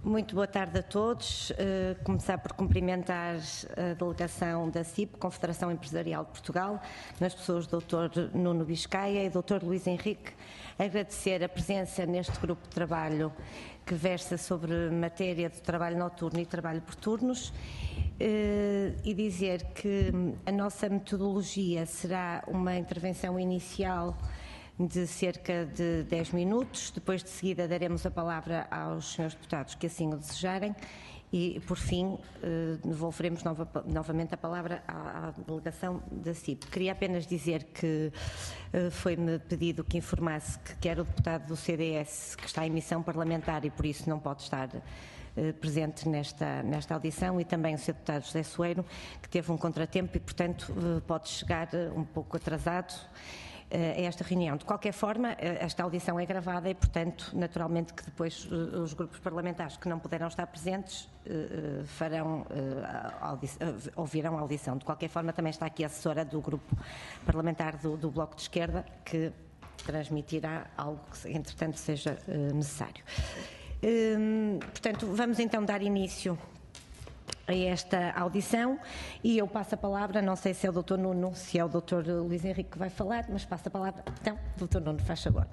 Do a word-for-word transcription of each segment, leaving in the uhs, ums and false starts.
Muito boa tarde a todos. Uh, começar por cumprimentar a delegação da C I P, Confederação Empresarial de Portugal, nas pessoas do doutor Nuno Biscaia e doutor Luís Henrique. Agradecer a presença neste grupo de trabalho que versa sobre matéria de trabalho noturno e trabalho por turnos. Uh, e dizer que a nossa metodologia será uma intervenção inicial de cerca de dez minutos, depois de seguida daremos a palavra aos senhores deputados que assim o desejarem e, por fim, eh, devolveremos nova, novamente a palavra à, à delegação da C I P. Queria apenas dizer que eh, foi-me pedido que informasse que quer o deputado do C D S, que está em missão parlamentar e por isso não pode estar eh, presente nesta, nesta audição, e também o senhor deputado José Soeiro, que teve um contratempo e, portanto, eh, pode chegar eh, um pouco atrasado a esta reunião. De qualquer forma, esta audição é gravada e, portanto, naturalmente que depois os grupos parlamentares que não puderam estar presentes farão, ouvirão a audição. De qualquer forma, também está aqui a assessora do grupo parlamentar do, do Bloco de Esquerda, que transmitirá algo que, entretanto, seja necessário. Portanto, vamos então dar início a esta audição e eu passo a palavra, não sei se é o doutor Nuno, se é o doutor Luís Henrique que vai falar, mas passo a palavra, então, doutor Nuno, faz favor.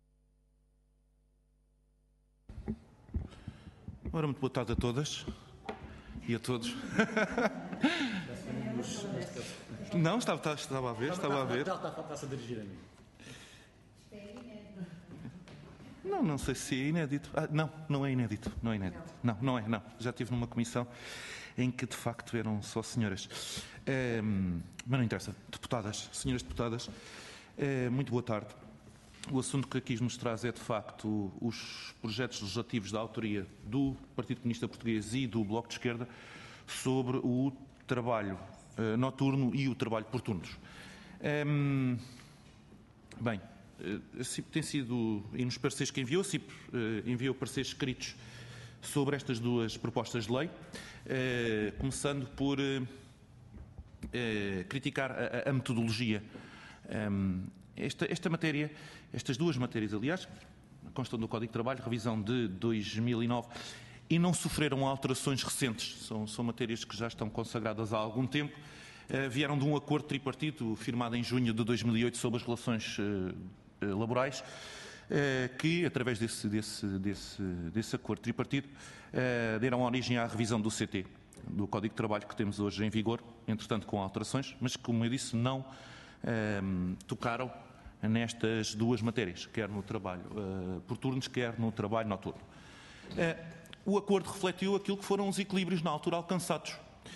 Ora, muito boa tarde a todas e a todos. Não, estava, estava a ver, estava a ver. Está-se a dirigir a mim. Não, não sei se é inédito. Ah, não, não é inédito, não é inédito. Não, não é, não. Já estive numa comissão em que, de facto, eram só senhoras. É, mas não interessa. Deputadas, senhoras deputadas, é, muito boa tarde. O assunto que aqui nos traz é, de facto, os projetos legislativos da autoria do Partido Comunista Português e do Bloco de Esquerda sobre o trabalho é, noturno e o trabalho por turnos. É, bem, a C I P tem sido, e nos pareceres que enviou, a C I P enviou pareceres escritos sobre estas duas propostas de lei, eh, começando por eh, criticar a, a metodologia. Um, esta, esta matéria, estas duas matérias, aliás, constam do Código de Trabalho, revisão de dois mil e nove, e não sofreram alterações recentes, são, são matérias que já estão consagradas há algum tempo, eh, vieram de um acordo tripartito firmado em junho de dois mil e oito sobre as relações eh, laborais, que, através desse, desse, desse, desse acordo tripartido, deram origem à revisão do C T, do Código de Trabalho que temos hoje em vigor, entretanto com alterações, mas que, como eu disse, não um, tocaram nestas duas matérias, quer no trabalho uh, por turnos, quer no trabalho noturno. Uh, o acordo refletiu aquilo que foram os equilíbrios na altura alcançados.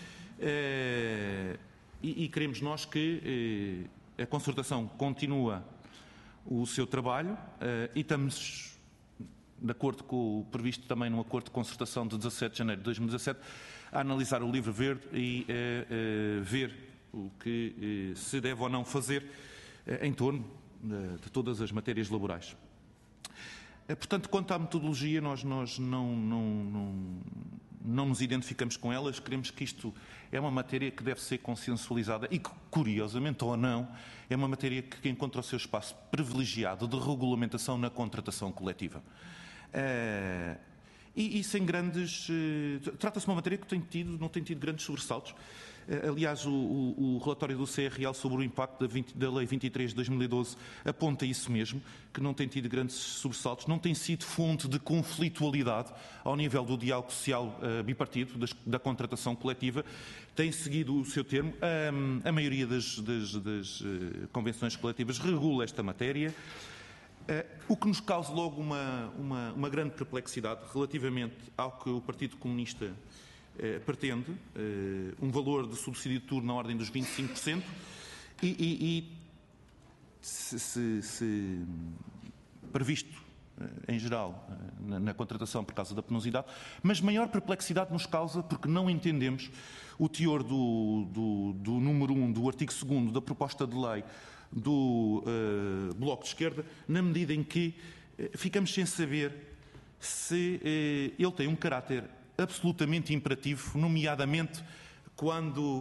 Uh, e, e queremos nós que uh, a concertação continua o seu trabalho uh, e estamos, de acordo com o previsto também no acordo de concertação de dezassete de janeiro de dois mil e dezassete, a analisar o livro verde e uh, uh, ver o que uh, se deve ou não fazer uh, em torno uh, de todas as matérias laborais. Uh, portanto, quanto à metodologia, nós, nós não, não, não, não nos identificamos com elas, queremos que isto é uma matéria que deve ser consensualizada e que, curiosamente ou não, é uma matéria que encontra o seu espaço privilegiado de regulamentação na contratação coletiva. Uh, e, e sem grandes... Uh, Trata-se de uma matéria que tem tido, não tem tido grandes sobressaltos. Uh, aliás, o, o, o relatório do C R L sobre o impacto da, vinte, da Lei vinte e três de dois mil e doze aponta isso mesmo, que não tem tido grandes sobressaltos, não tem sido fonte de conflitualidade ao nível do diálogo social uh, bipartido, das, da contratação coletiva, tem seguido o seu termo. Um, a maioria das, das, das uh, convenções coletivas regula esta matéria, uh, o que nos causa logo uma, uma, uma grande perplexidade relativamente ao que o Partido Comunista uh, pretende, uh, um valor de subsídio de turno na ordem dos vinte e cinco por cento e, e, e se, se, se previsto em geral, na, na contratação por causa da penosidade, mas maior perplexidade nos causa porque não entendemos o teor do, do, do número um do artigo segundo da proposta de lei do uh, Bloco de Esquerda, na medida em que uh, ficamos sem saber se uh, ele tem um caráter absolutamente imperativo, nomeadamente quando uh,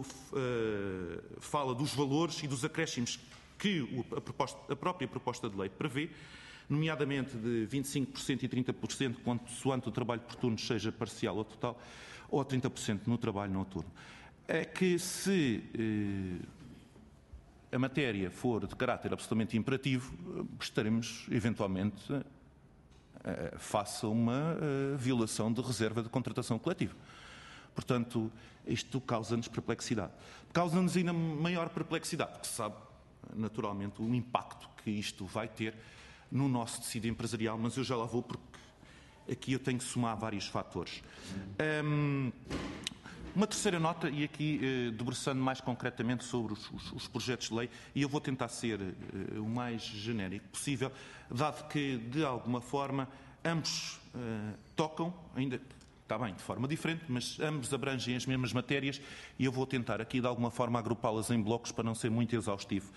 fala dos valores e dos acréscimos que a, proposta, a própria proposta de lei prevê, nomeadamente de vinte e cinco por cento e trinta por cento, consoante o trabalho por turnos seja parcial ou total, ou trinta por cento no trabalho noturno. É que se eh, a matéria for de caráter absolutamente imperativo, estaremos eventualmente eh, face a uma eh, violação de reserva de contratação coletiva. Portanto, isto causa-nos perplexidade. Causa-nos ainda maior perplexidade, porque se sabe naturalmente o impacto que isto vai ter no nosso tecido empresarial, mas eu já lá vou porque aqui eu tenho que somar vários fatores. Um, uma terceira nota, e aqui eh, debruçando mais concretamente sobre os, os, os projetos de lei, e eu vou tentar ser eh, o mais genérico possível, dado que, de alguma forma, ambos eh, tocam, ainda está bem, de forma diferente, mas ambos abrangem as mesmas matérias e eu vou tentar aqui, de alguma forma, agrupá-las em blocos para não ser muito exaustivo.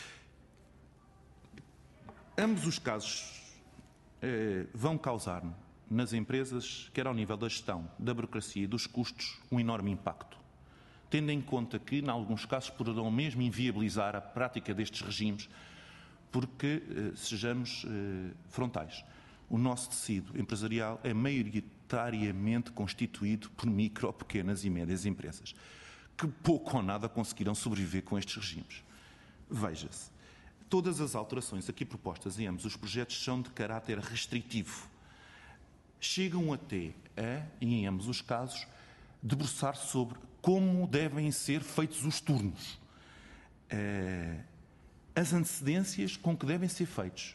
Ambos os casos eh, vão causar nas empresas, quer ao nível da gestão, da burocracia e dos custos, um enorme impacto. Tendo em conta que, em alguns casos, poderão mesmo inviabilizar a prática destes regimes, porque, eh, sejamos eh, frontais, o nosso tecido empresarial é maioritariamente constituído por micro, pequenas e médias empresas, que pouco ou nada conseguiram sobreviver com estes regimes. Veja-se, todas as alterações aqui propostas em ambos os projetos são de caráter restritivo. Chegam até a, em ambos os casos, debruçar-se sobre como devem ser feitos os turnos, as antecedências com que devem ser feitos.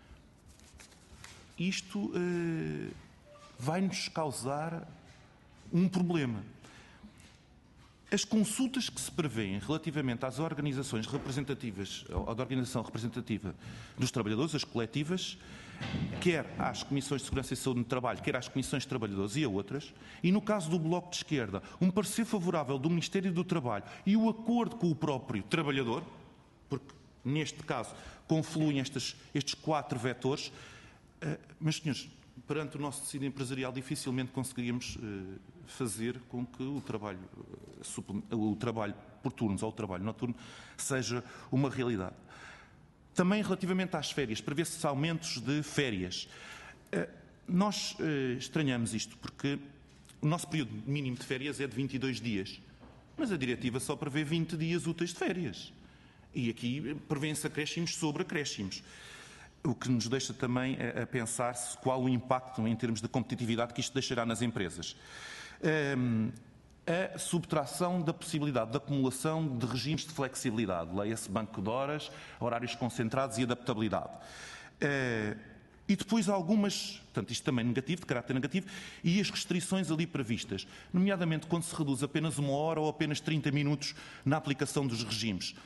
Isto eh, vai-nos causar um problema. As consultas que se prevêem relativamente às organizações representativas, à organização representativa dos trabalhadores, as coletivas, quer às Comissões de Segurança e Saúde no Trabalho, quer às Comissões de Trabalhadores e a outras, e no caso do Bloco de Esquerda, um parecer favorável do Ministério do Trabalho e o acordo com o próprio trabalhador, porque neste caso confluem estes, estes quatro vetores. Mas, senhores, perante o nosso tecido empresarial, dificilmente conseguiríamos fazer com que o trabalho, o trabalho por turnos ou o trabalho noturno seja uma realidade. Também relativamente às férias, prevê-se aumentos de férias. Nós estranhamos isto porque o nosso período mínimo de férias é de vinte e dois dias, mas a diretiva só prevê vinte dias úteis de férias. E aqui prevêem-se acréscimos sobre acréscimos. O que nos deixa também a pensar qual o impacto em termos de competitividade que isto deixará nas empresas. A subtração da possibilidade de acumulação de regimes de flexibilidade, leia-se banco de horas, horários concentrados e adaptabilidade. E depois algumas, portanto isto também negativo, de caráter negativo, e as restrições ali previstas, nomeadamente quando se reduz apenas uma hora ou apenas trinta minutos na aplicação dos regimes.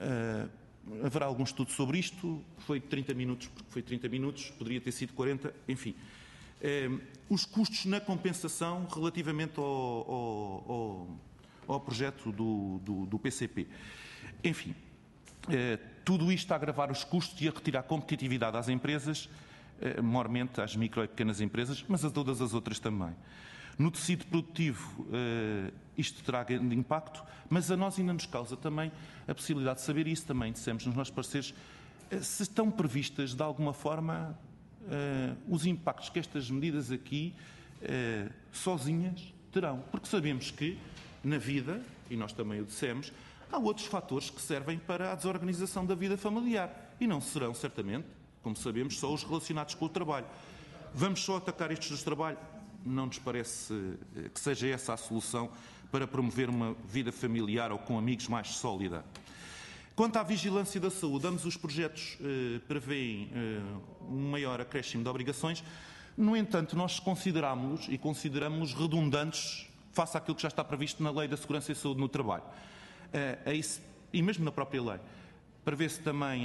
Haverá algum estudo sobre isto, foi trinta minutos, porque foi trinta minutos, poderia ter sido quarenta, enfim. Eh, os custos na compensação relativamente ao, ao, ao, ao projeto do, do, do P C P. Enfim, eh, tudo isto a agravar os custos e a retirar competitividade às empresas, eh, maiormente às micro e pequenas empresas, mas a todas as outras também. No tecido produtivo, uh, isto terá grande impacto, mas a nós ainda nos causa também a possibilidade de saber, e isso também dissemos nos nossos pareceres, uh, se estão previstas, de alguma forma, uh, os impactos que estas medidas aqui, uh, sozinhas, terão. Porque sabemos que, na vida, e nós também o dissemos, há outros fatores que servem para a desorganização da vida familiar. E não serão, certamente, como sabemos, só os relacionados com o trabalho. Vamos só atacar estes dos trabalho? Não nos parece que seja essa a solução para promover uma vida familiar ou com amigos mais sólida. Quanto à vigilância da saúde, ambos os projetos eh, prevêem eh, um maior acréscimo de obrigações. No entanto, nós consideramos-los e consideramos-los redundantes face àquilo que já está previsto na Lei da Segurança e Saúde no Trabalho. Eh, é isso, e mesmo na própria lei. Prevê-se também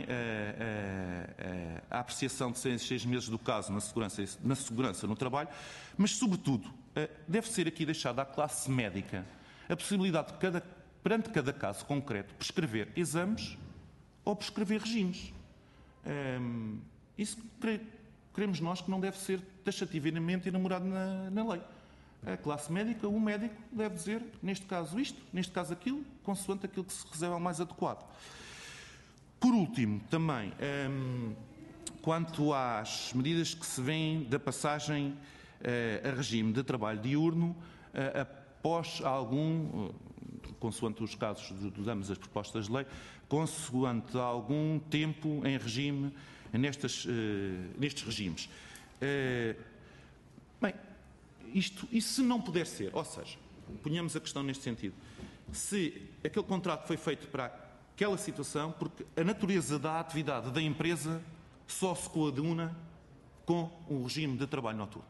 eh, eh, a apreciação de seis, seis meses do caso na segurança, na segurança no trabalho, mas, sobretudo, eh, deve ser aqui deixada à classe médica a possibilidade de, cada, perante cada caso concreto, prescrever exames ou prescrever regimes. Eh, isso queremos nós que não deve ser taxativamente enamorado na, na lei. A classe médica, o médico, deve dizer, neste caso isto, neste caso aquilo, consoante aquilo que se reserva ao mais adequado. Por último, também, quanto às medidas que se vêm da passagem uh, a regime de trabalho diurno uh, após algum, uh, consoante os casos de ambas as propostas de lei, consoante algum tempo em regime, nestas, uh, nestes regimes. Uh, bem, isto, e se não puder ser, ou seja, ponhamos a questão neste sentido, se aquele contrato foi feito para aquela situação, porque a natureza da atividade da empresa só se coaduna com o regime de trabalho noturno.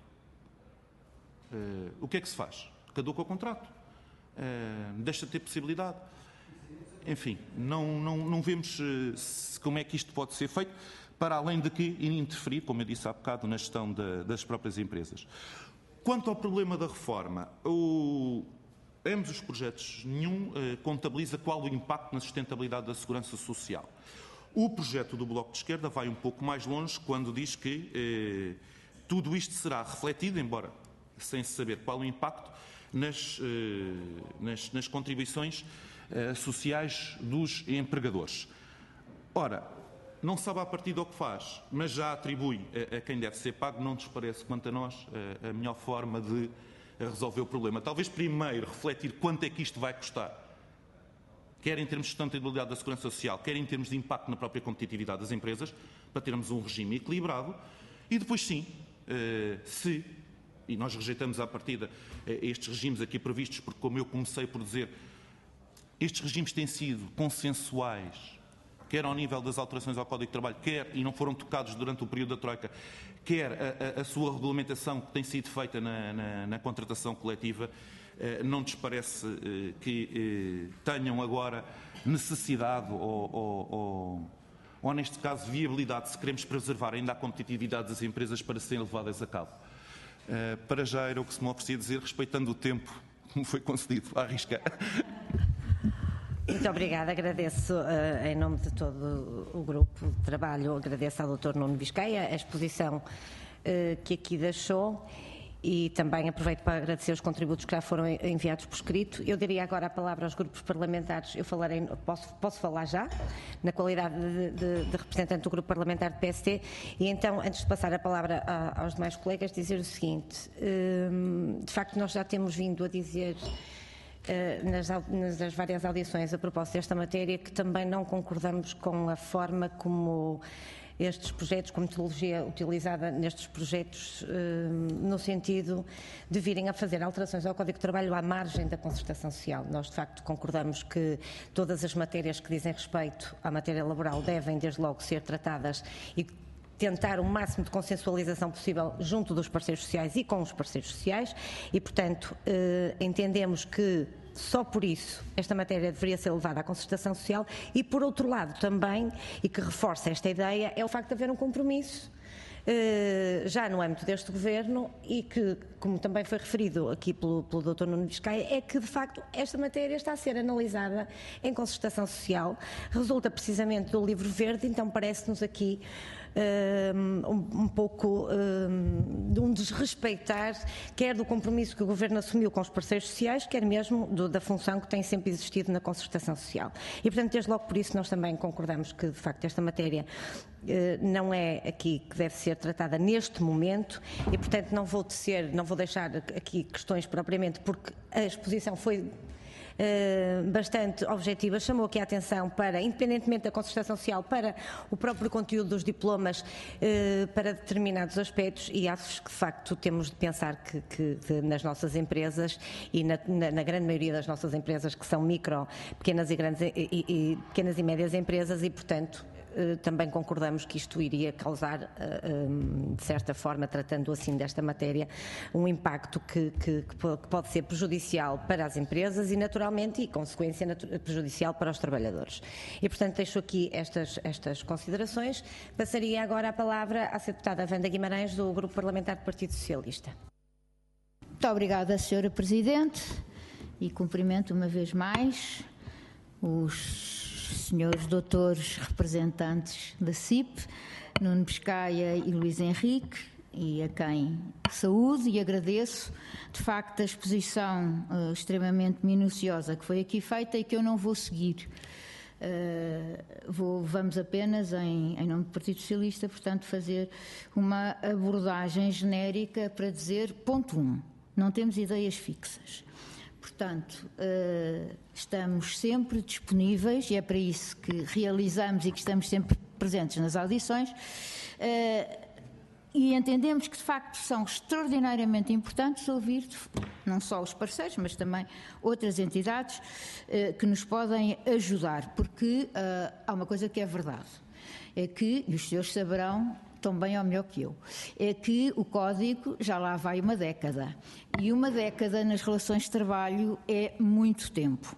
Uh, o que é que se faz? Caduca o contrato. Uh, deixa de ter possibilidade. Enfim, não, não, não vemos uh, se, como é que isto pode ser feito, para além de que interferir, como eu disse há bocado, na gestão da, das próprias empresas. Quanto ao problema da reforma, o, ambos os projetos, nenhum uh, contabiliza qual o impacto na sustentabilidade da segurança social. O projeto do Bloco de Esquerda vai um pouco mais longe quando diz que eh, tudo isto será refletido, embora sem se saber qual o impacto, nas, eh, nas, nas contribuições eh, sociais dos empregadores. Ora, não sabe a partir do que faz, mas já atribui a, a quem deve ser pago, não nos parece, quanto a nós, a, a melhor forma de resolver o problema. Talvez primeiro refletir quanto é que isto vai custar, quer em termos de sustentabilidade da segurança social, quer em termos de impacto na própria competitividade das empresas, para termos um regime equilibrado, e depois sim, se, e nós rejeitamos à partida estes regimes aqui previstos, porque como eu comecei por dizer, estes regimes têm sido consensuais, quer ao nível das alterações ao Código de Trabalho, quer, e não foram tocados durante o período da Troika, quer a, a, a sua regulamentação que tem sido feita na, na, na contratação coletiva, não nos parece que tenham agora necessidade ou, ou, ou, ou, neste caso, viabilidade, se queremos preservar ainda a competitividade das empresas para serem levadas a cabo. Para já era o que se me oferecia dizer, respeitando o tempo que me foi concedido. A arriscar. Muito obrigada, agradeço uh, em nome de todo o grupo de trabalho, agradeço ao doutor Nuno Biscaia a exposição uh, que aqui deixou. E também aproveito para agradecer os contributos que já foram enviados por escrito. Eu daria agora a palavra aos grupos parlamentares. Eu falarei, posso, posso falar já, na qualidade de, de, de representante do grupo parlamentar do P S T. E então, antes de passar a palavra a, aos demais colegas, dizer o seguinte. Hum, de facto, nós já temos vindo a dizer uh, nas, nas várias audições a propósito desta matéria que também não concordamos com a forma como estes projetos, com a metodologia utilizada nestes projetos, no sentido de virem a fazer alterações ao Código de Trabalho à margem da concertação social. Nós, de facto, concordamos que todas as matérias que dizem respeito à matéria laboral devem, desde logo, ser tratadas e tentar o máximo de consensualização possível junto dos parceiros sociais e com os parceiros sociais e, portanto, entendemos que só por isso esta matéria deveria ser levada à concertação social e, por outro lado, também, e que reforça esta ideia, é o facto de haver um compromisso já no âmbito deste Governo e que, como também foi referido aqui pelo, pelo doutor Nuno Biscaia, é que, de facto, esta matéria está a ser analisada em concertação social, resulta precisamente do Livro Verde, então parece-nos aqui Um, um pouco um, de um desrespeitar, quer do compromisso que o Governo assumiu com os parceiros sociais, quer mesmo do, da função que tem sempre existido na concertação social. E, portanto, desde logo por isso nós também concordamos que, de facto, esta matéria eh, não é aqui que deve ser tratada neste momento e, portanto, não vou tecer, não vou deixar aqui questões propriamente, porque a exposição foi Uh, bastante objetiva, chamou aqui a atenção para, independentemente da concertação social, para o próprio conteúdo dos diplomas, uh, para determinados aspectos e acho que de facto temos de pensar que, que, que nas nossas empresas e na, na, na grande maioria das nossas empresas que são micro, pequenas e, grandes, e, e, e, pequenas e médias empresas e, portanto, também concordamos que isto iria causar, de certa forma, tratando assim desta matéria, um impacto que, que, que pode ser prejudicial para as empresas e, naturalmente, e consequência prejudicial para os trabalhadores. E, portanto, deixo aqui estas, estas considerações. Passaria agora a palavra à deputada Wanda Guimarães, do Grupo Parlamentar do Partido Socialista. Muito obrigada, senhora Presidente, e cumprimento uma vez mais os senhores doutores representantes da C I P, Nuno Biscaia e Luís Henrique, e a quem saúdo e agradeço, de facto, a exposição uh, extremamente minuciosa que foi aqui feita e que eu não vou seguir. Uh, vou, vamos apenas, em, em nome do Partido Socialista, portanto, fazer uma abordagem genérica para dizer, ponto um, não temos ideias fixas. Portanto, uh, estamos sempre disponíveis, e é para isso que realizamos e que estamos sempre presentes nas audições, uh, e entendemos que, de facto, são extraordinariamente importantes ouvir não só os parceiros, mas também outras entidades eh, que nos podem ajudar, porque eh, há uma coisa que é verdade, é que, e os senhores saberão tão bem ou melhor que eu, é que o Código já lá vai uma década, e uma década nas relações de trabalho é muito tempo.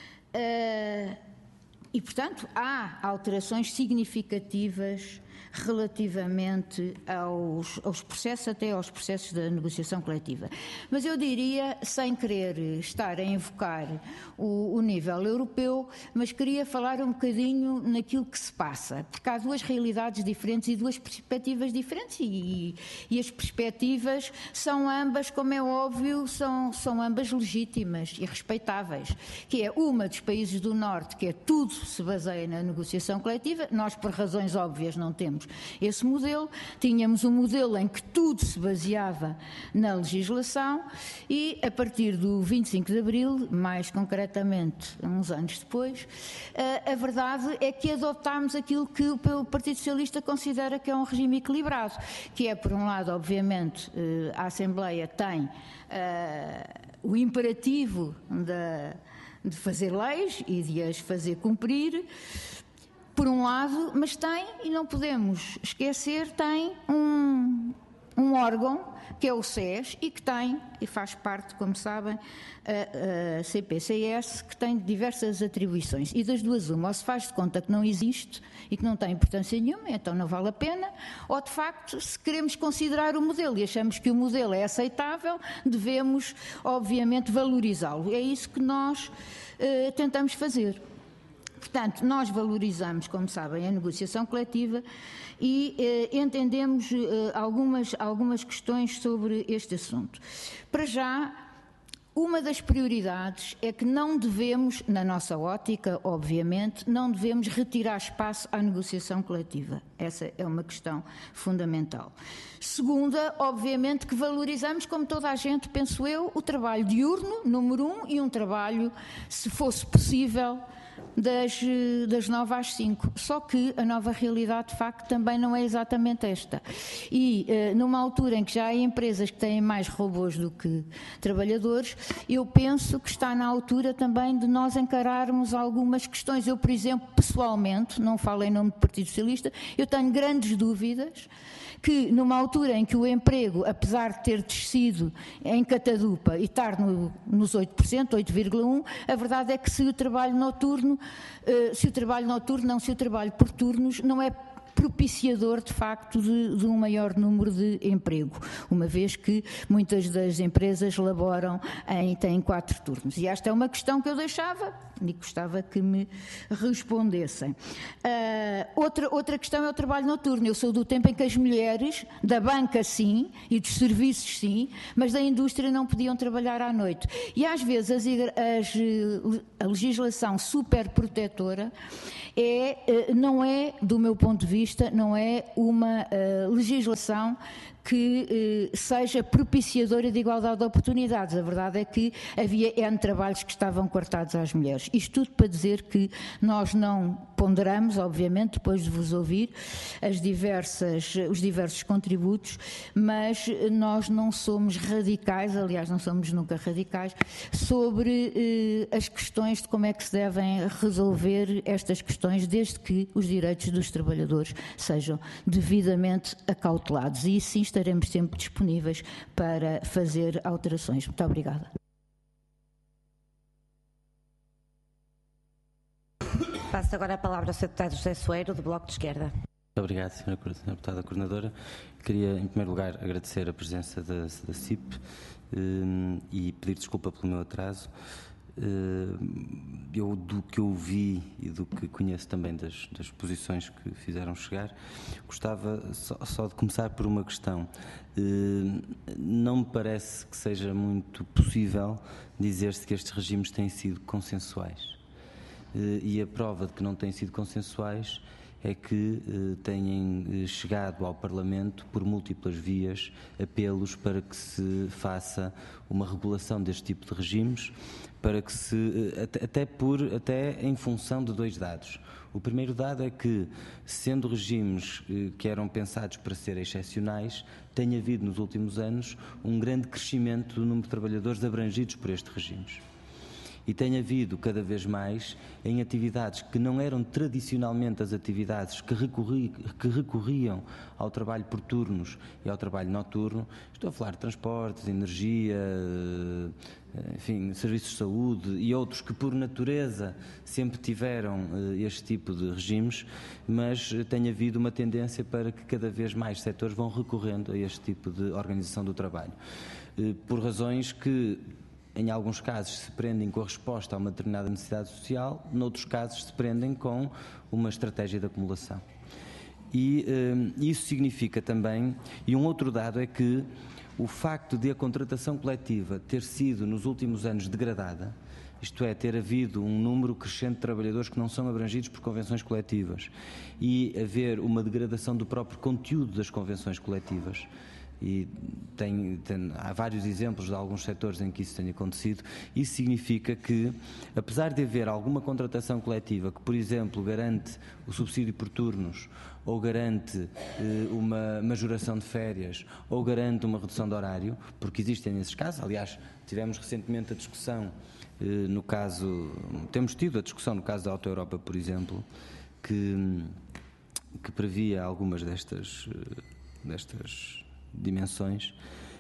Eh, e, portanto, há alterações significativas relativamente aos, aos processos, até aos processos da negociação coletiva. Mas eu diria, sem querer estar a invocar o, o nível europeu, mas queria falar um bocadinho naquilo que se passa, porque há duas realidades diferentes e duas perspectivas diferentes, e, e as perspectivas são ambas, como é óbvio, são, são ambas legítimas e respeitáveis, que é uma dos países do Norte, que é tudo se baseia na negociação coletiva. Nós, por razões óbvias, não temos esse modelo. Tínhamos um modelo em que tudo se baseava na legislação, e a partir do vinte e cinco de Abril, mais concretamente uns anos depois, a verdade é que adotámos aquilo que o Partido Socialista considera que é um regime equilibrado, que é, por um lado, obviamente, a Assembleia tem uh, o imperativo de, de fazer leis e de as fazer cumprir, por um lado, mas tem, e não podemos esquecer, tem um, um órgão, que é o S E S, e que tem, e faz parte, como sabem, a, a C P C S, que tem diversas atribuições. E das duas, uma, ou se faz de conta que não existe e que não tem importância nenhuma, então não vale a pena, ou de facto, se queremos considerar o modelo e achamos que o modelo é aceitável, devemos, obviamente, valorizá-lo. É isso que nós uh, tentamos fazer. Portanto, nós valorizamos, como sabem, a negociação coletiva e eh, entendemos eh, algumas, algumas questões sobre este assunto. Para já, uma das prioridades é que não devemos, na nossa ótica, obviamente, não devemos retirar espaço à negociação coletiva. Essa é uma questão fundamental. Segunda, obviamente, que valorizamos, como toda a gente, penso eu, o trabalho diurno, número um, e um trabalho, se fosse possível, Das, das nove às cinco, só que a nova realidade de facto também não é exatamente esta, e uh, numa altura em que já há empresas que têm mais robôs do que trabalhadores, eu penso que está na altura também de nós encararmos algumas questões. Eu, por exemplo, pessoalmente, não falo em nome do Partido Socialista, eu tenho grandes dúvidas que numa altura em que o emprego, apesar de ter descido em catadupa e estar no, nos oito por cento, oito vírgula um por cento, a verdade é que se o trabalho noturno, se o trabalho noturno, não se o trabalho por turnos, não é propiciador, de facto, de, de um maior número de emprego, uma vez que muitas das empresas laboram em, têm quatro turnos. E esta é uma questão que eu deixava e gostava que me respondessem. Uh, outra, outra questão é o trabalho noturno. Eu sou do tempo em que as mulheres, da banca sim, e dos serviços sim, mas da indústria não podiam trabalhar à noite. E às vezes as, as, a legislação super protetora é, não é, do meu ponto de vista, não é uma uh, legislação que eh, seja propiciadora de igualdade de oportunidades. A verdade é que havia N trabalhos que estavam cortados às mulheres. Isto tudo para dizer que nós não ponderamos, obviamente, depois de vos ouvir, as diversas, os diversos contributos, mas nós não somos radicais, aliás, não somos nunca radicais, sobre eh, as questões de como é que se devem resolver estas questões, desde que os direitos dos trabalhadores sejam devidamente acautelados. E sim, estaremos sempre disponíveis para fazer alterações. Muito obrigada. Passo agora a palavra ao senhor Deputado José Soeiro, do Bloco de Esquerda. Muito obrigado, senhora Deputada Coordenadora. Queria, em primeiro lugar, agradecer a presença da, da C I P eh, e pedir desculpa pelo meu atraso. Eu, do que eu vi e do que conheço também das, das posições que fizeram chegar, gostava só, só de começar por uma questão. Não me parece que seja muito possível dizer-se que estes regimes têm sido consensuais. e a prova de que não têm sido consensuais é que eh, têm eh, chegado ao Parlamento por múltiplas vias apelos para que se faça uma regulação deste tipo de regimes, para que se eh, até, até por até em função de dois dados. O primeiro dado é que, sendo regimes eh, que eram pensados para ser excepcionais, tem havido nos últimos anos um grande crescimento do número de trabalhadores abrangidos por estes regimes. E tem havido cada vez mais em atividades que não eram tradicionalmente as atividades que, recorri, que recorriam ao trabalho por turnos e ao trabalho noturno. Estou a falar de transportes, energia, enfim, serviços de saúde e outros que por natureza sempre tiveram este tipo de regimes, mas tem havido uma tendência para que cada vez mais setores vão recorrendo a este tipo de organização do trabalho. Por razões que, em alguns casos, se prendem com a resposta a uma determinada necessidade social, noutros casos se prendem com uma estratégia de acumulação. E eh, isso significa também, e um outro dado é que o facto de a contratação coletiva ter sido nos últimos anos degradada, isto é, ter havido um número crescente de trabalhadores que não são abrangidos por convenções coletivas e haver uma degradação do próprio conteúdo das convenções coletivas, e tem, tem, há vários exemplos de alguns setores em que isso tem acontecido. Isso significa que, apesar de haver alguma contratação coletiva que, por exemplo, garante o subsídio por turnos, ou garante eh, uma majoração de férias, ou garante uma redução de horário, porque existem nesses casos. Aliás, tivemos recentemente a discussão eh, no caso, temos tido a discussão no caso da Auto Europa, por exemplo, que, que previa algumas destas, destas dimensões,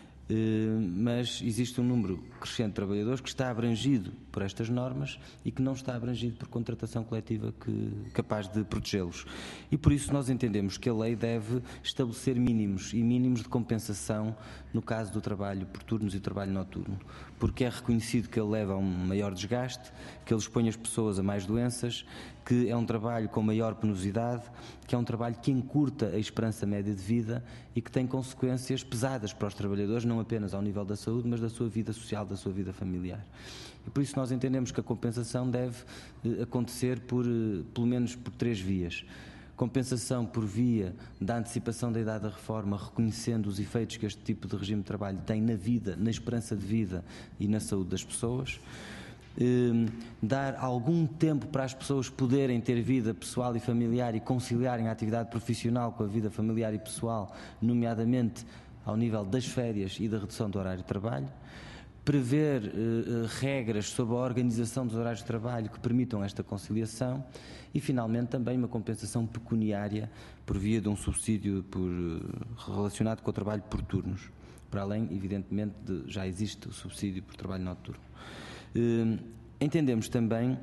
mas existe um número crescente de trabalhadores que está abrangido por estas normas e que não está abrangido por contratação coletiva que, capaz de protegê-los. E por isso nós entendemos que a lei deve estabelecer mínimos e mínimos de compensação no caso do trabalho por turnos e trabalho noturno, porque é reconhecido que ele leva a um maior desgaste, que ele expõe as pessoas a mais doenças, que é um trabalho com maior penosidade, que é um trabalho que encurta a esperança média de vida e que tem consequências pesadas para os trabalhadores, não apenas ao nível da saúde, mas da sua vida social, da sua vida familiar. E por isso nós entendemos que a compensação deve eh, acontecer por, eh, pelo menos por três vias. Compensação por via da antecipação da idade da reforma, reconhecendo os efeitos que este tipo de regime de trabalho tem na vida, na esperança de vida e na saúde das pessoas. Eh, dar algum tempo para as pessoas poderem ter vida pessoal e familiar e conciliarem a atividade profissional com a vida familiar e pessoal, nomeadamente ao nível das férias e da redução do horário de trabalho. Prever eh, regras sobre a organização dos horários de trabalho que permitam esta conciliação e, finalmente, também uma compensação pecuniária por via de um subsídio por, relacionado com o trabalho por turnos, para além, evidentemente, de já existe o subsídio por trabalho noturno. Eh, entendemos também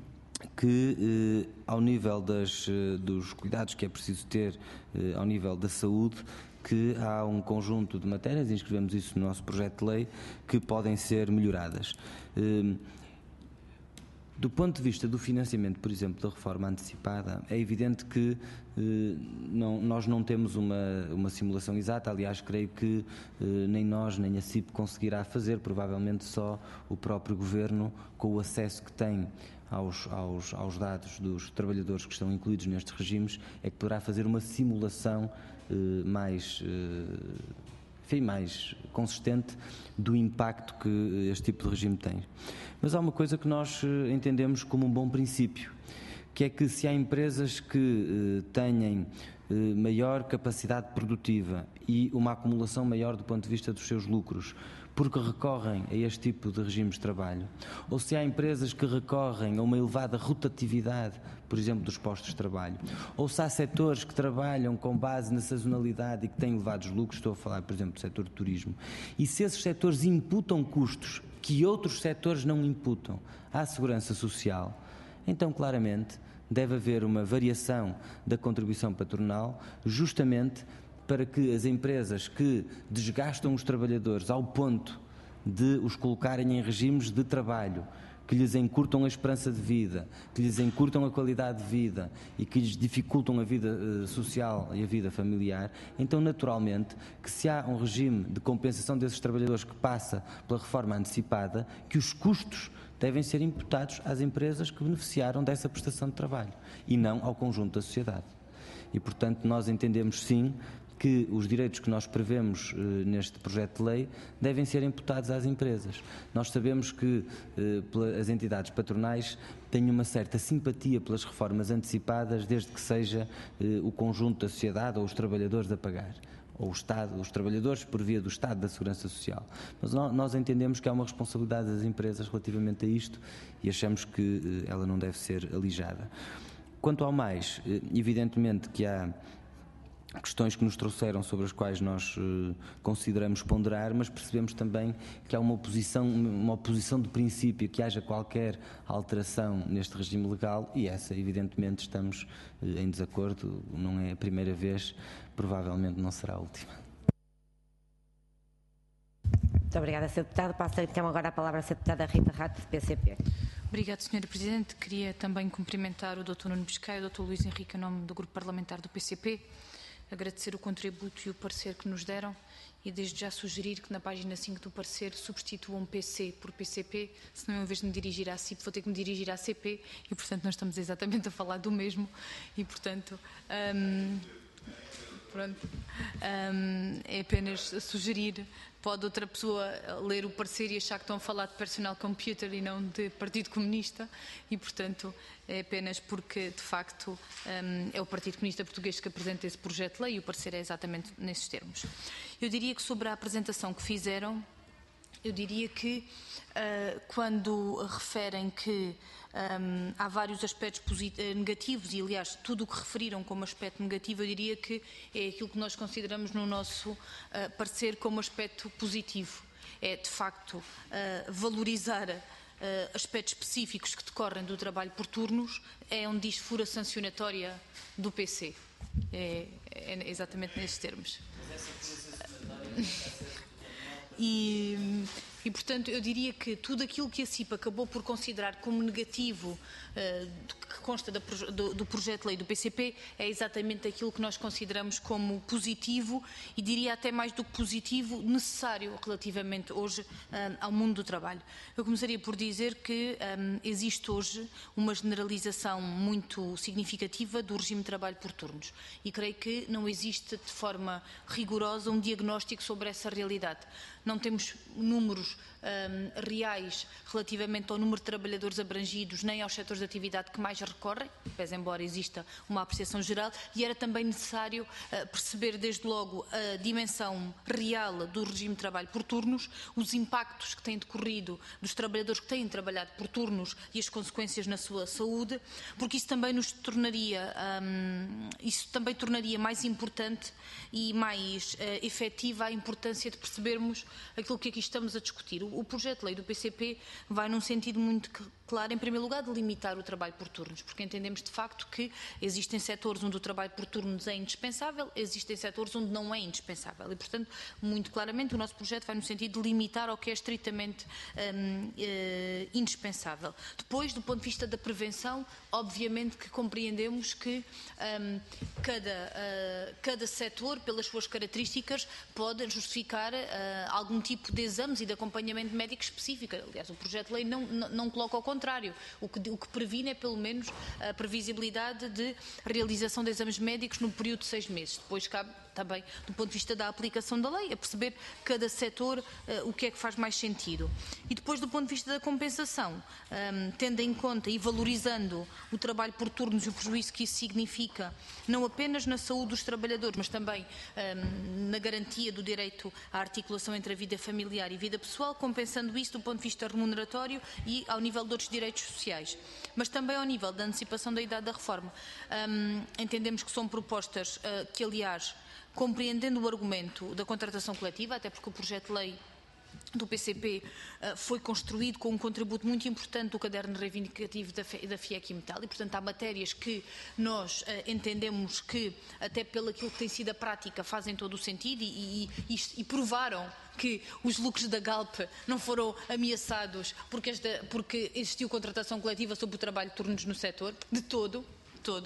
que, eh, ao nível das, eh, dos cuidados que é preciso ter eh, ao nível da saúde, que há um conjunto de matérias, inscrevemos isso no nosso projeto de lei, que podem ser melhoradas. Do ponto de vista do financiamento, por exemplo, da reforma antecipada, é evidente que eh, não, nós não temos uma, uma simulação exata. Aliás, creio que eh, nem nós, nem a C I P conseguirá fazer, provavelmente só o próprio Governo, com o acesso que tem aos, aos, aos dados dos trabalhadores que estão incluídos nestes regimes, é que poderá fazer uma simulação eh, mais... Eh, enfim, mais consistente do impacto que este tipo de regime tem. Mas há uma coisa que nós entendemos como um bom princípio, que é que se há empresas que eh, tenham eh, maior capacidade produtiva e uma acumulação maior do ponto de vista dos seus lucros, porque recorrem a este tipo de regimes de trabalho, ou se há empresas que recorrem a uma elevada rotatividade, por exemplo, dos postos de trabalho, ou se há setores que trabalham com base na sazonalidade e que têm elevados lucros, estou a falar, por exemplo, do setor de turismo, e se esses setores imputam custos que outros setores não imputam à segurança social, então, claramente, deve haver uma variação da contribuição patronal, justamente para que as empresas que desgastam os trabalhadores ao ponto de os colocarem em regimes de trabalho que lhes encurtam a esperança de vida, que lhes encurtam a qualidade de vida e que lhes dificultam a vida uh, social e a vida familiar, então naturalmente que se há um regime de compensação desses trabalhadores que passa pela reforma antecipada, que os custos devem ser imputados às empresas que beneficiaram dessa prestação de trabalho e não ao conjunto da sociedade. E, portanto, nós entendemos sim que os direitos que nós prevemos eh, neste projeto de lei devem ser imputados às empresas. Nós sabemos que eh, as entidades patronais têm uma certa simpatia pelas reformas antecipadas, desde que seja eh, o conjunto da sociedade ou os trabalhadores a pagar, ou o Estado, os trabalhadores por via do Estado da Segurança Social. Mas nós entendemos que há uma responsabilidade das empresas relativamente a isto e achamos que eh, ela não deve ser alijada. Quanto ao mais, eh, evidentemente que há questões que nos trouxeram sobre as quais nós uh, consideramos ponderar, mas percebemos também que há uma oposição, uma oposição de princípio, que haja qualquer alteração neste regime legal, e essa, evidentemente, estamos uh, em desacordo. Não é a primeira vez, provavelmente não será a última. Muito obrigada, senhor Deputado. Passo então agora a palavra à senhora Deputada Rita Rato, do P C P. Obrigada, senhora Presidente. Queria também cumprimentar o doutor Nuno Biscaia e o doutor Luís Henrique, em nome do Grupo Parlamentar do P C P. Agradecer o contributo e o parecer que nos deram e desde já sugerir que na página cinco do parecer substituam P C por P C P, senão em vez de me dirigir à C I P vou ter que me dirigir à C P e portanto nós estamos exatamente a falar do mesmo e portanto hum, pronto, hum, é apenas sugerir. Pode outra pessoa ler o parecer e achar que estão a falar de personal computer e não de Partido Comunista e, portanto, é apenas porque, de facto, um, é o Partido Comunista Português que apresenta esse projeto de lei e o parecer é exatamente nesses termos. Eu diria que sobre a apresentação que fizeram, eu diria que uh, quando referem que um, há vários aspectos negativos e, aliás, tudo o que referiram como aspecto negativo, eu diria que é aquilo que nós consideramos no nosso uh, parecer como aspecto positivo. É, de facto, uh, valorizar uh, aspectos específicos que decorrem do trabalho por turnos, é onde diz fura sancionatória do P C. É, é exatamente nesses termos. E, e, portanto, eu diria que tudo aquilo que a C I P acabou por considerar como negativo uh, que consta da, do, do projeto de lei do P C P é exatamente aquilo que nós consideramos como positivo e diria até mais do que positivo, necessário relativamente hoje um, ao mundo do trabalho. Eu começaria por dizer que um, existe hoje uma generalização muito significativa do regime de trabalho por turnos e creio que não existe de forma rigorosa um diagnóstico sobre essa realidade. Não temos números um, reais relativamente ao número de trabalhadores abrangidos, nem aos setores de atividade que mais recorrem, pese embora exista uma apreciação geral, e era também necessário uh, perceber desde logo a dimensão real do regime de trabalho por turnos, os impactos que têm decorrido dos trabalhadores que têm trabalhado por turnos e as consequências na sua saúde, porque isso também nos tornaria, um, isso também tornaria mais importante e mais uh, efetiva a importância de percebermos aquilo que aqui estamos a discutir. O, o projeto de lei do P C P vai num sentido muito claro, em primeiro lugar, de limitar o trabalho por turnos, porque entendemos de facto que existem setores onde o trabalho por turnos é indispensável, existem setores onde não é indispensável e, portanto, muito claramente o nosso projeto vai no sentido de limitar ao que é estritamente um, uh, indispensável. Depois, do ponto de vista da prevenção, obviamente que compreendemos que um, cada, uh, cada setor, pelas suas características, pode justificar uh, algum tipo de exames e de acompanhamento médico específico. Aliás, o projeto de lei não, não, não coloca ao contrário. O que, o que previne é, pelo menos, a previsibilidade de realização de exames médicos no período de seis meses. Depois cabe também, do ponto de vista da aplicação da lei, a perceber cada setor uh, o que é que faz mais sentido. E depois, do ponto de vista da compensação, um, tendo em conta e valorizando o trabalho por turnos e o prejuízo que isso significa, não apenas na saúde dos trabalhadores, mas também um, na garantia do direito à articulação entre a vida familiar e vida pessoal, compensando isso do ponto de vista remuneratório e ao nível de outros direitos sociais, mas também ao nível da antecipação da idade da reforma. Um, entendemos que são propostas uh, que, aliás, compreendendo o argumento da contratação coletiva, até porque o projeto de lei do P C P uh, foi construído com um contributo muito importante do caderno reivindicativo da, da FIEC e Metal e, portanto, há matérias que nós uh, entendemos que, até pelo aquilo que tem sido a prática, fazem todo o sentido e, e, e provaram que os lucros da Galp não foram ameaçados porque, esta, porque existiu contratação coletiva sobre o trabalho de turnos no setor, de todo. todo.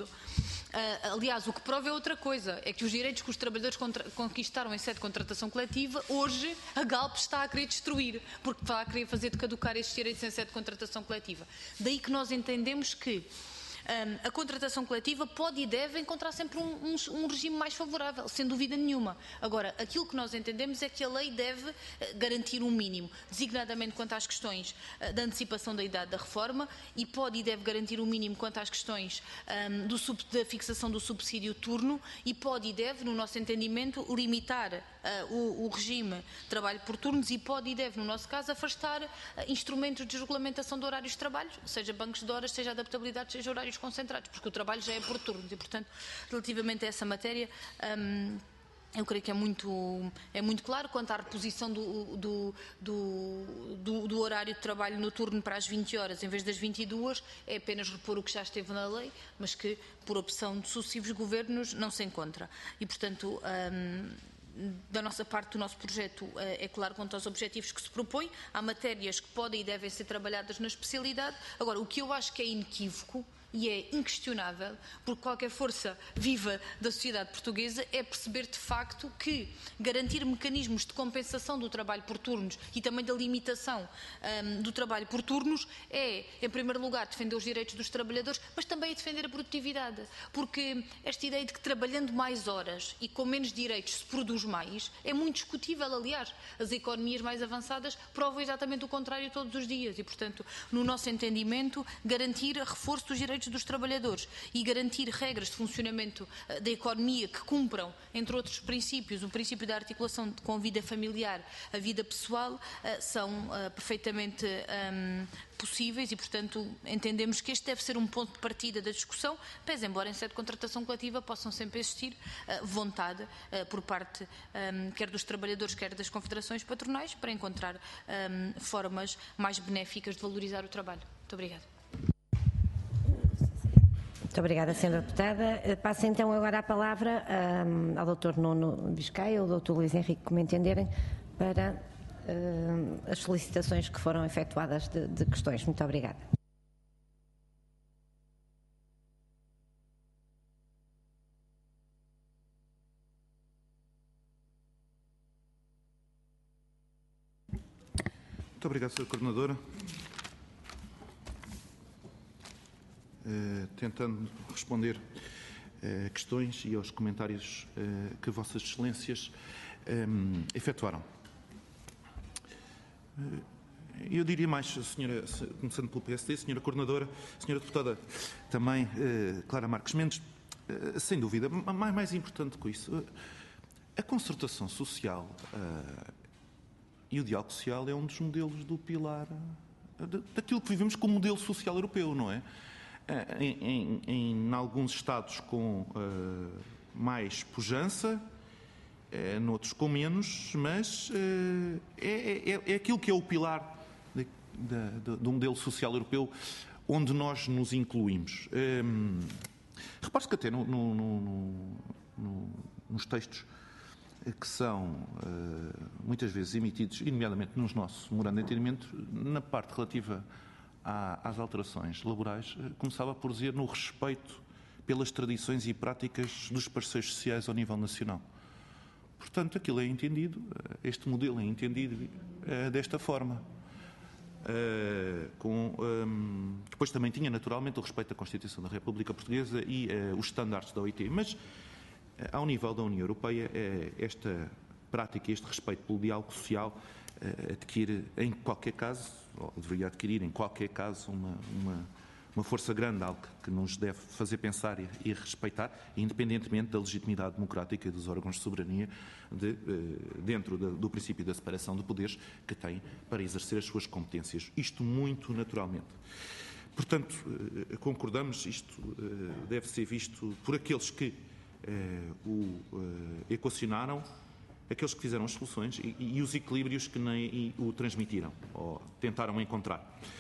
Uh, aliás, o que prova é outra coisa, é que os direitos que os trabalhadores contra, conquistaram em sede de contratação coletiva, hoje a Galp está a querer destruir, porque está a querer fazer de caducar estes direitos em sede de contratação coletiva. Daí que nós entendemos que Um, a contratação coletiva pode e deve encontrar sempre um, um, um regime mais favorável, sem dúvida nenhuma. Agora, aquilo que nós entendemos é que a lei deve uh, garantir um mínimo, designadamente quanto às questões uh, da antecipação da idade da reforma, e pode e deve garantir um mínimo quanto às questões um, do sub, da fixação do subsídio turno, e pode e deve, no nosso entendimento, limitar uh, o, o regime de trabalho por turnos, e pode e deve, no nosso caso, afastar uh, instrumentos de regulamentação de horários de trabalho, seja bancos de horas, seja adaptabilidade, seja horários concentrados, porque o trabalho já é por turnos e, portanto, relativamente a essa matéria, hum, eu creio que é muito, é muito claro. Quanto à reposição do, do, do, do, do horário de trabalho noturno para as vinte horas em vez das vinte e duas, é apenas repor o que já esteve na lei, mas que, por opção de sucessivos governos, não se encontra. E, portanto, hum, da nossa parte, do nosso projeto, é claro quanto aos objetivos que se propõe. Há matérias que podem e devem ser trabalhadas na especialidade. Agora, o que eu acho que é inequívoco e é inquestionável, por qualquer força viva da sociedade portuguesa, é perceber de facto que garantir mecanismos de compensação do trabalho por turnos e também da limitação um, do trabalho por turnos é, em primeiro lugar, defender os direitos dos trabalhadores, mas também é defender a produtividade, porque esta ideia de que trabalhando mais horas e com menos direitos se produz mais é muito discutível. Aliás, as economias mais avançadas provam exatamente o contrário todos os dias e, portanto, no nosso entendimento, garantir reforço dos direitos dos trabalhadores e garantir regras de funcionamento uh, da economia que cumpram, entre outros princípios, o princípio da articulação de, com a vida familiar, a vida pessoal, uh, são uh, perfeitamente um, possíveis e, portanto, entendemos que este deve ser um ponto de partida da discussão, pese embora em sede de contratação coletiva possam sempre existir uh, vontade uh, por parte um, quer dos trabalhadores, quer das confederações patronais, para encontrar um, formas mais benéficas de valorizar o trabalho. Muito obrigada. Muito obrigada, senhora Deputada. Passo então agora a palavra um, ao doutor Nuno Biscaia ou ao doutor Luís Henrique, como entenderem, para um, as solicitações que foram efetuadas de, de questões. Muito obrigada. Muito obrigado, senhora Coordenadora. Uh, tentando responder a uh, questões e aos comentários uh, que Vossas Excelências um, efetuaram. Uh, eu diria mais, senhora, começando pelo P S D, senhora Coordenadora, senhora Deputada também, uh, Clara Marques Mendes, uh, sem dúvida, mais, mais importante que isso, uh, a concertação social uh, e o diálogo social é um dos modelos do pilar uh, daquilo que vivemos como modelo social europeu, não é? Em, em, em alguns Estados com uh, mais pujança, uh, noutros com menos, mas uh, é, é, é aquilo que é o pilar de, de, de, do modelo social europeu onde nós nos incluímos. Um, Repare-se que até no, no, no, no, nos textos que são uh, muitas vezes emitidos, e nomeadamente nos nossos memorando de entendimento, na parte relativa às alterações laborais, começava por dizer no respeito pelas tradições e práticas dos parceiros sociais ao nível nacional. Portanto, aquilo é entendido, este modelo é entendido uh, desta forma. Uh, com, um, depois também tinha, naturalmente, o respeito à Constituição da República Portuguesa e uh, os estándares da O I T. Mas, uh, ao nível da União Europeia, uh, esta prática, este respeito pelo diálogo social, uh, adquire, em qualquer caso, ou deveria adquirir em qualquer caso uma, uma, uma força grande, algo que nos deve fazer pensar e, e respeitar, independentemente da legitimidade democrática dos órgãos de soberania de, dentro de, do princípio da separação de poderes que têm para exercer as suas competências. Isto muito naturalmente. Portanto, concordamos, isto deve ser visto por aqueles que o equacionaram, aqueles que fizeram as soluções e, e os equilíbrios que nem o transmitiram ou tentaram encontrar.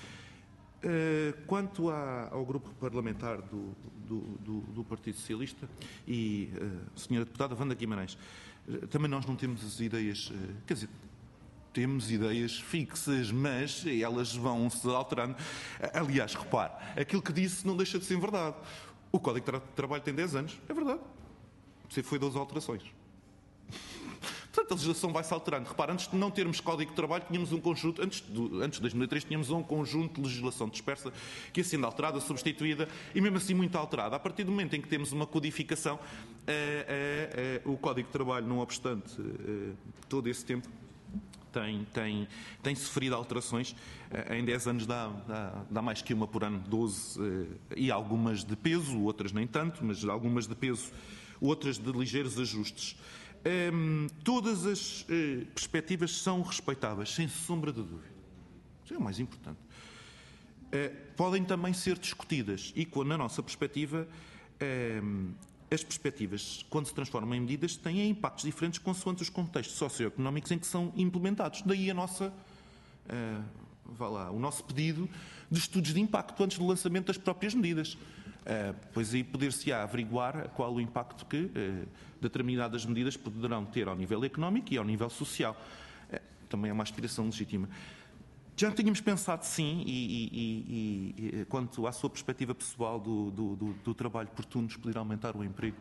Uh, quanto à, ao grupo parlamentar do, do, do, do Partido Socialista e uh, senhora Deputada Wanda Guimarães, uh, também nós não temos as ideias, uh, quer dizer, temos ideias fixas, mas elas vão se alterando. Uh, aliás, repare, aquilo que disse não deixa de ser verdade. O Código de Trabalho tem dez anos, é verdade. Você foi doze alterações. Portanto, a legislação vai-se alterando. Repara, antes de não termos Código de Trabalho, tínhamos um conjunto, antes de, antes de dois mil e três, tínhamos um conjunto de legislação dispersa que ia sendo alterada, substituída e mesmo assim muito alterada. A partir do momento em que temos uma codificação, é, é, é, o Código de Trabalho, não obstante é, todo esse tempo, tem, tem, tem sofrido alterações. É, em dez anos dá, dá, dá mais que uma por ano, doze, é, e algumas de peso, outras nem tanto, mas algumas de peso, outras de ligeiros ajustes. Um, todas as uh, perspectivas são respeitáveis, sem sombra de dúvida. Isso é o mais importante. Uh, podem também ser discutidas e, quando, na nossa perspectiva, um, as perspectivas, quando se transformam em medidas, têm impactos diferentes consoante os contextos socioeconómicos em que são implementados. Daí a nossa, uh, vá lá, o nosso pedido de estudos de impacto antes do lançamento das próprias medidas. Uh, pois aí poder-se-á averiguar qual o impacto que uh, determinadas medidas poderão ter ao nível económico e ao nível social. Uh, também é uma aspiração legítima. Já tínhamos pensado, sim, e, e, e, e quanto à sua perspectiva pessoal do, do, do, do trabalho por turnos poder aumentar o emprego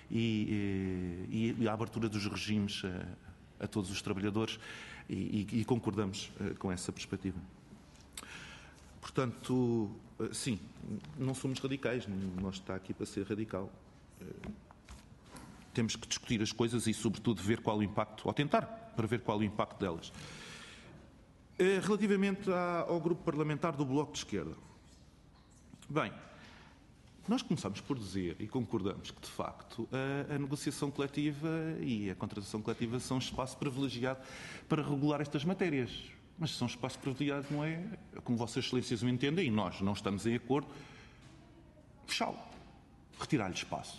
e, e, e a abertura dos regimes a, a todos os trabalhadores, e, e concordamos uh, com essa perspectiva. Portanto, sim, não somos radicais, não está aqui para ser radical. Temos que discutir as coisas e, sobretudo, ver qual o impacto, ou tentar, para ver qual o impacto delas. Relativamente ao grupo parlamentar do Bloco de Esquerda. Bem, nós começamos por dizer, e concordamos, que, de facto, a, a negociação coletiva e a contratação coletiva são um espaço privilegiado para regular estas matérias. Mas são espaços privilegiados, não é, como Vossas Excelências o entendem, e nós não estamos em acordo, fechá-lo, retirar-lhe espaço.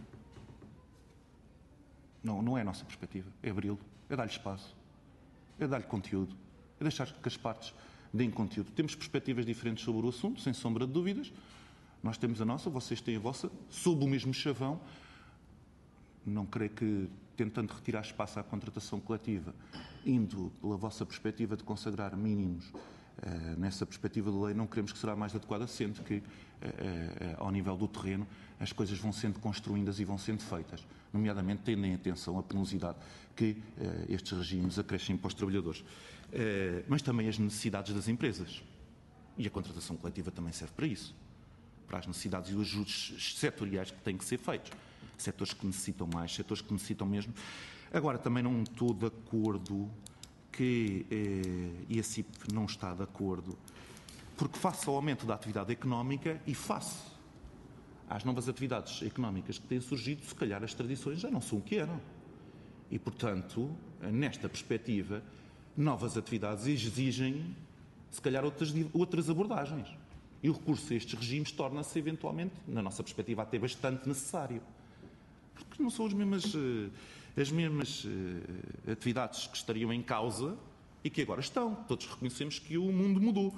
Não, não é a nossa perspectiva, é abri-lo, é dar-lhe espaço, é dar-lhe conteúdo, é deixar que as partes deem conteúdo. Temos perspectivas diferentes sobre o assunto, sem sombra de dúvidas. Nós temos a nossa, vocês têm a vossa, sob o mesmo chavão. Não creio que, tentando retirar espaço à contratação coletiva, indo pela vossa perspectiva de consagrar mínimos, uh, nessa perspectiva de lei, não queremos que será mais adequada, sendo que, uh, uh, ao nível do terreno, as coisas vão sendo construídas e vão sendo feitas, nomeadamente tendo em atenção a penosidade que uh, estes regimes acrescem para os trabalhadores. Uh, mas também as necessidades das empresas. E a contratação coletiva também serve para isso, para as necessidades e os ajustes setoriais que têm que ser feitos. Setores que necessitam mais, setores que necessitam mesmo. Agora, também não estou de acordo que, eh, e a C I P não está de acordo, porque face ao aumento da atividade económica e face às novas atividades económicas que têm surgido, se calhar as tradições já não são o que eram. E, portanto, nesta perspectiva, novas atividades exigem, se calhar, outras, outras abordagens. E o recurso a estes regimes torna-se, eventualmente, na nossa perspectiva, até bastante necessário. Porque não são as mesmas, as mesmas atividades que estariam em causa e que agora estão. Todos reconhecemos que o mundo mudou.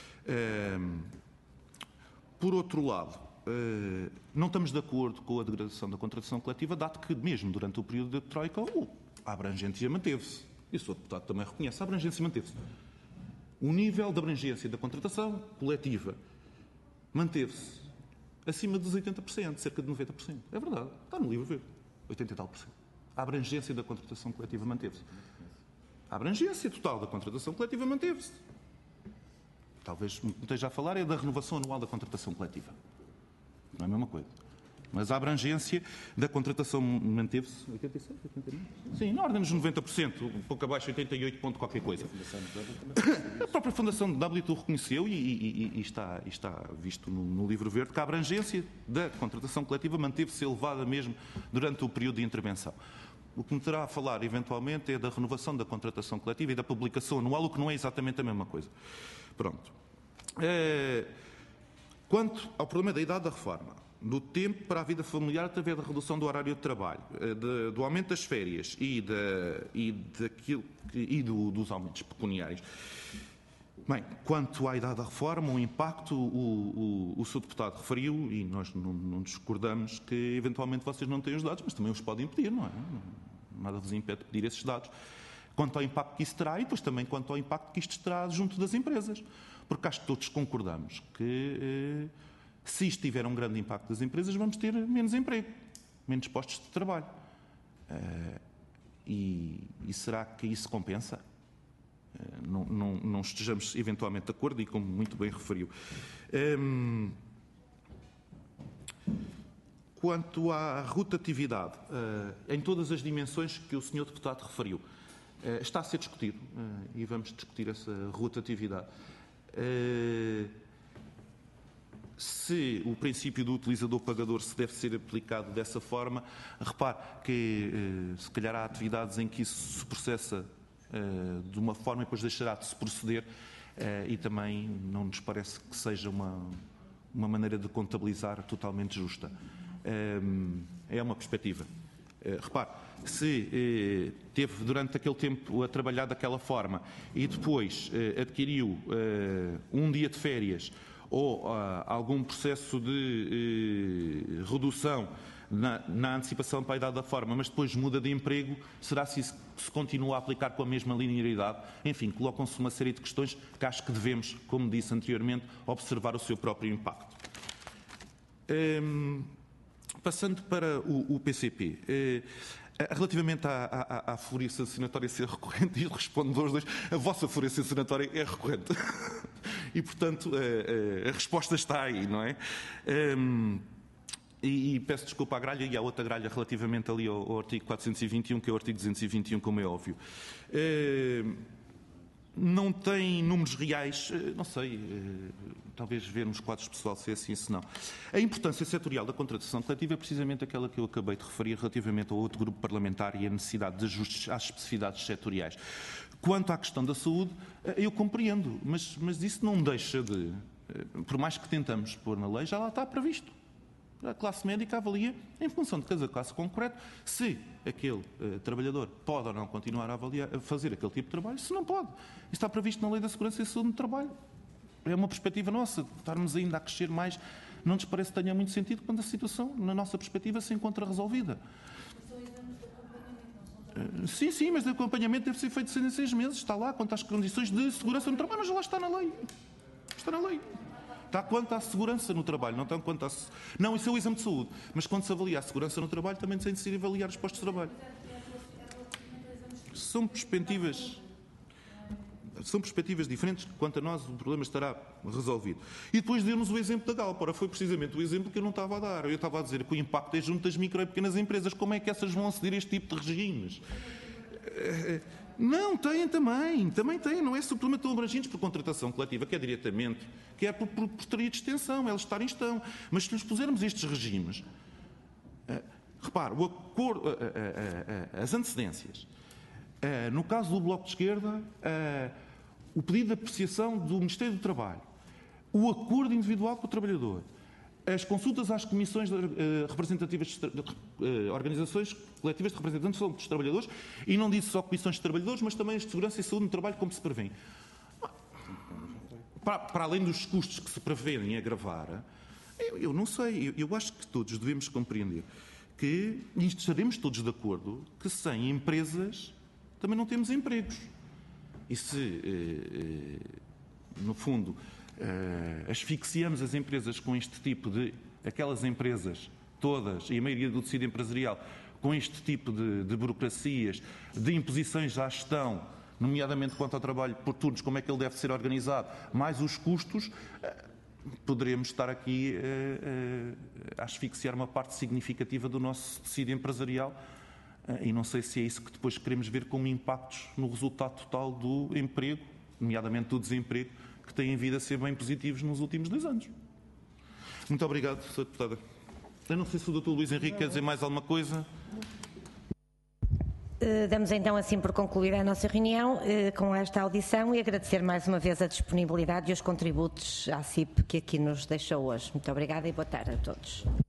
Por outro lado, não estamos de acordo com a degradação da contratação coletiva, dado que, mesmo durante o período da Troika, a abrangência manteve-se. E o senhor deputado também reconhece, a abrangência manteve-se. O nível de abrangência da contratação coletiva manteve-se acima dos oitenta por cento, cerca de noventa por cento. É verdade, está no livro verde, oitenta e tal por cento. A abrangência da contratação coletiva manteve-se. A abrangência total da contratação coletiva manteve-se. Talvez me esteja a falar é da renovação anual da contratação coletiva. Não é a mesma coisa. Mas a abrangência da contratação manteve-se oitenta e sete, oitenta e nove? Sim, na ordem dos noventa por cento, um pouco abaixo, oitenta e oito ponto qualquer coisa. A própria Fundação de W reconheceu, e, e, e, está, e está visto no, no livro verde, que a abrangência da contratação coletiva manteve-se elevada mesmo durante o período de intervenção. O que me terá a falar, eventualmente, é da renovação da contratação coletiva e da publicação anual, o que não é exatamente a mesma coisa. Pronto. É... Quanto ao problema da idade da reforma, do tempo para a vida familiar através da redução do horário de trabalho, de, do aumento das férias e, de, e, daquilo que, e do, dos aumentos pecuniários. Bem, quanto à idade da reforma, o impacto, o, o, o seu deputado referiu, e nós não, não discordamos, que eventualmente vocês não têm os dados, mas também os podem pedir, não é? Nada vos impede de pedir esses dados. Quanto ao impacto que isso terá e depois também quanto ao impacto que isto terá junto das empresas. Porque acho que todos concordamos que... Eh, Se isto tiver um grande impacto das empresas, vamos ter menos emprego, menos postos de trabalho. Uh, e, e será que isso compensa? Uh, não, não, não estejamos eventualmente de acordo, e como muito bem referiu. Um, quanto à rotatividade, uh, em todas as dimensões que o senhor Deputado referiu, uh, está a ser discutido, uh, e vamos discutir essa rotatividade. Uh, Se o princípio do utilizador-pagador se deve ser aplicado dessa forma, repare que se calhar há atividades em que isso se processa de uma forma e depois deixará de se proceder, e também não nos parece que seja uma, uma maneira de contabilizar totalmente justa. É uma perspectiva. Repare, se teve durante aquele tempo a trabalhar daquela forma e depois adquiriu um dia de férias ou uh, algum processo de uh, redução na, na antecipação para a idade da forma, mas depois muda de emprego, será se isso se continua a aplicar com a mesma linearidade? Enfim, colocam-se uma série de questões que acho que devemos, como disse anteriormente, observar o seu próprio impacto. Um, passando para o, o P C P, uh, relativamente à, à, à fúria sancionatória ser recorrente, e respondo aos dois, a vossa fúria sancionatória é recorrente. E, portanto, a, a, a resposta está aí, não é? Um, e, e peço desculpa à gralha e à outra gralha relativamente ali ao, ao artigo quatrocentos e vinte e um, que é o artigo duzentos e vinte e um, como é óbvio. Um, não tem números reais, não sei, talvez ver nos quadros pessoal se é assim, se não. A importância setorial da contratação coletiva é precisamente aquela que eu acabei de referir relativamente ao outro grupo parlamentar e a necessidade de ajustes às especificidades setoriais. Quanto à questão da saúde, eu compreendo, mas, mas isso não deixa de, por mais que tentamos pôr na lei, já lá está previsto. A classe médica avalia, em função de cada caso concreto, se aquele uh, trabalhador pode ou não continuar a, avaliar, a fazer aquele tipo de trabalho, se não pode. Isso está previsto na Lei da Segurança e Saúde no Trabalho. É uma perspectiva nossa, estarmos ainda a crescer mais, não nos parece que tenha muito sentido quando a situação, na nossa perspectiva, se encontra resolvida. Sim, sim, mas o acompanhamento deve ser feito em seis meses. Está lá quanto às condições de segurança no trabalho, mas lá está na lei. Está na lei. Está quanto à segurança no trabalho, não está quanto à... Não, isso é o exame de saúde. Mas quando se avalia a segurança no trabalho, também tem de ser avaliar os postos de trabalho. São perspectivas... São perspectivas diferentes. Quanto a nós, o problema estará resolvido. E depois deu-nos o exemplo da Galp. Ora, foi precisamente o exemplo que eu não estava a dar. Eu estava a dizer que o impacto é junto das micro e pequenas empresas. Como é que essas vão aceder a este tipo de regimes? Não, têm também. Também têm. Não é simplesmente tão abrangentes por contratação coletiva, que é diretamente, que é por, por, por teoria de extensão. Eles estarem estão. Mas se lhes pusermos estes regimes... Uh, repare, o acordo, uh, uh, uh, uh, as antecedências. Uh, no caso do Bloco de Esquerda... Uh, o pedido de apreciação do Ministério do Trabalho, o acordo individual com o trabalhador, as consultas às comissões uh, representativas de, de, uh, organizações coletivas de representação dos trabalhadores, e não disse só comissões de trabalhadores, mas também as de segurança e saúde no trabalho, como se prevê. Para, para além dos custos que se prevêem agravar, eu, eu não sei, eu, eu acho que todos devemos compreender que, e estaremos todos de acordo, que sem empresas também não temos empregos. E se, no fundo, asfixiamos as empresas com este tipo de... aquelas empresas todas, e a maioria do tecido empresarial, com este tipo de, de burocracias, de imposições à gestão, nomeadamente quanto ao trabalho por turnos, como é que ele deve ser organizado, mais os custos, poderemos estar aqui a asfixiar uma parte significativa do nosso tecido empresarial. E não sei se é isso que depois queremos ver como impactos no resultado total do emprego, nomeadamente do desemprego, que têm vindo a ser bem positivos nos últimos dois anos. Muito obrigado, senhora Deputada. Eu não sei se o doutor Luís Henrique quer dizer mais alguma coisa. Damos então assim por concluída a nossa reunião com esta audição e agradecer mais uma vez a disponibilidade e os contributos à C I P que aqui nos deixou hoje. Muito obrigada e boa tarde a todos.